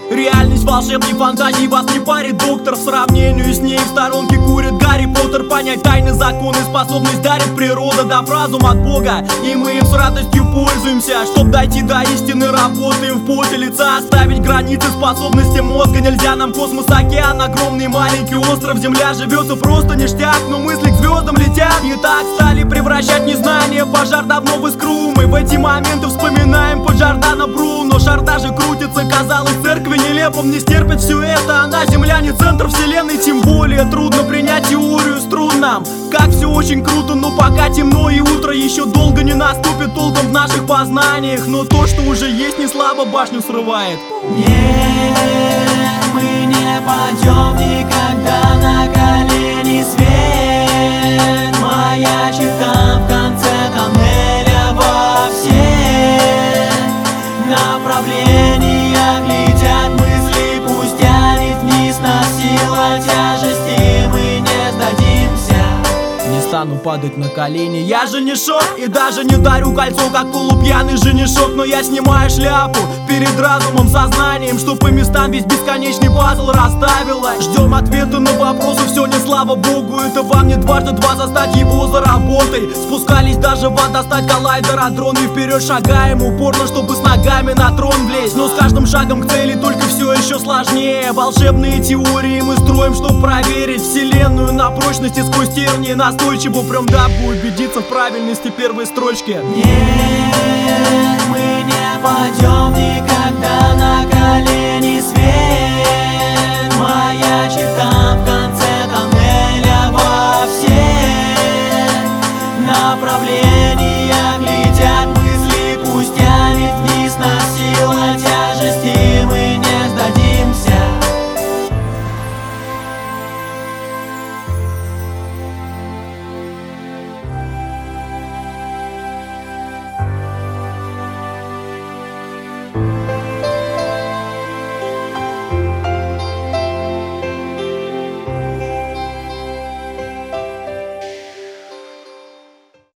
Реальность волшебной фантазии вас не парит доктор. В сравнении с ней в сторонке курит Гарри Поттер. Понять тайны, законы, способность дарит природа, дав разум от Бога, и мы им с радостью пользуемся. Чтоб дойти до истины, работаем в поте лица. Оставить границы способности мозга нельзя. Нам космос, океан, огромный маленький остров. Земля живется просто ништяк, но мысли к звездам летят. И так стали превращать незнание в пожар давно в искру. Мы в эти моменты вспоминаем под Джордано Бруно. Шар даже крутится, казалось, церкви нелепым не стерпит все это. Она земля, не центр вселенной, тем более трудно принять теорию струн нам. Как все очень круто, но пока темно и утро еще долго не наступит толком в наших познаниях. Но то, что уже есть, не слабо башню срывает. Нет, мы не падем никогда на колени. Свет маячит там в конце тоннеля во всех направлениях. Летят мысли, пусть тянет вниз нас сила тяжести. Мы не сдадимся. Не стану падать на колени. Я же не шок и даже не дарю кольцо, как полупьяный женишок. Но я снимаю шляпу перед разумом, сознанием, что по местам весь бесконечный пазл расставила. Ждем ответа на вопросы, все не слава богу. Это вам не дважды два, застать его за работой. Спускались даже в ад, достать коллайдер от дрона. И вперед шагаем упорно, чтобы с ногами на трон влезть. Но с каждым шагом к цели только все еще сложнее. Волшебные теории мы строим, чтобы проверить вселенную на прочности сквозь тернии. Настойчиво прям дабы убедиться в правильности первой строчки. Нет, мы не падем никогда на колени.